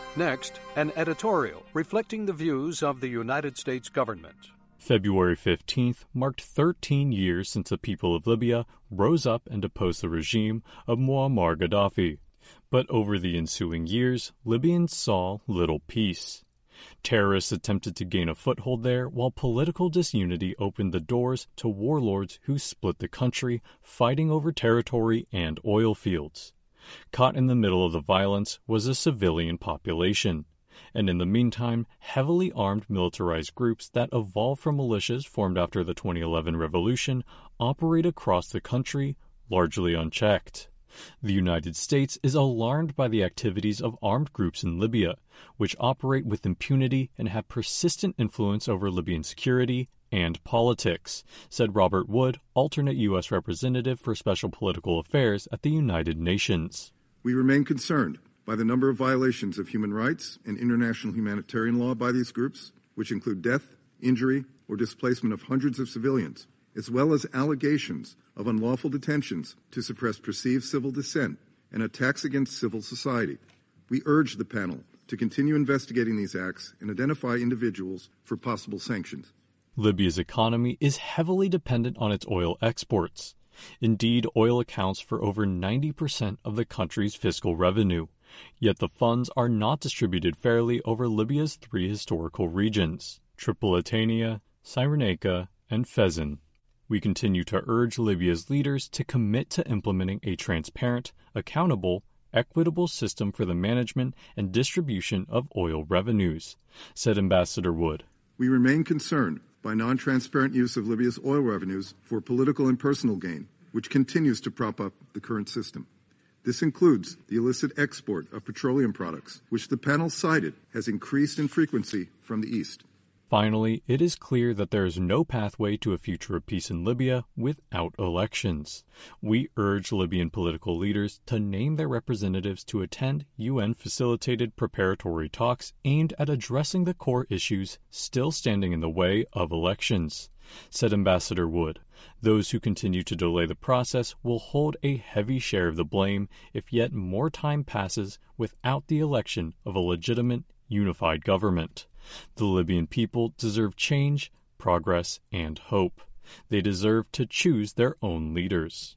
Next, an editorial reflecting the views of the United States government. February 15th marked 13 years since the people of Libya rose up and deposed the regime of Muammar Gaddafi. But over the ensuing years, Libyans saw little peace. Terrorists attempted to gain a foothold there, while political disunity opened the doors to warlords who split the country, fighting over territory and oil fields. Caught in the middle of the violence was a civilian population. And in the meantime, heavily armed militarized groups that evolved from militias formed after the 2011 revolution operate across the country, largely unchecked. The United States is alarmed by the activities of armed groups in Libya, which operate with impunity and have persistent influence over Libyan security and politics, said Robert Wood, alternate U.S. Representative for Special Political Affairs at the United Nations. We remain concerned by the number of violations of human rights and international humanitarian law by these groups, which include death, injury, or displacement of hundreds of civilians, as well as allegations of unlawful detentions to suppress perceived civil dissent and attacks against civil society. We urge the panel to continue investigating these acts and identify individuals for possible sanctions. Libya's economy is heavily dependent on its oil exports. Indeed, oil accounts for over 90% of the country's fiscal revenue. Yet the funds are not distributed fairly over Libya's three historical regions, Tripolitania, Cyrenaica, and Fezzan. We continue to urge Libya's leaders to commit to implementing a transparent, accountable, equitable system for the management and distribution of oil revenues, said Ambassador Wood. We remain concerned by non-transparent use of Libya's oil revenues for political and personal gain, which continues to prop up the current system. This includes the illicit export of petroleum products, which the panel cited has increased in frequency from the east. Finally, it is clear that there is no pathway to a future of peace in Libya without elections. We urge Libyan political leaders to name their representatives to attend UN-facilitated preparatory talks aimed at addressing the core issues still standing in the way of elections, said Ambassador Wood. Those who continue to delay the process will hold a heavy share of the blame if yet more time passes without the election of a legitimate, unified government. The Libyan people deserve change, progress, and hope. They deserve to choose their own leaders.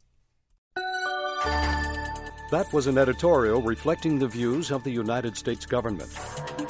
That was an editorial reflecting the views of the United States government.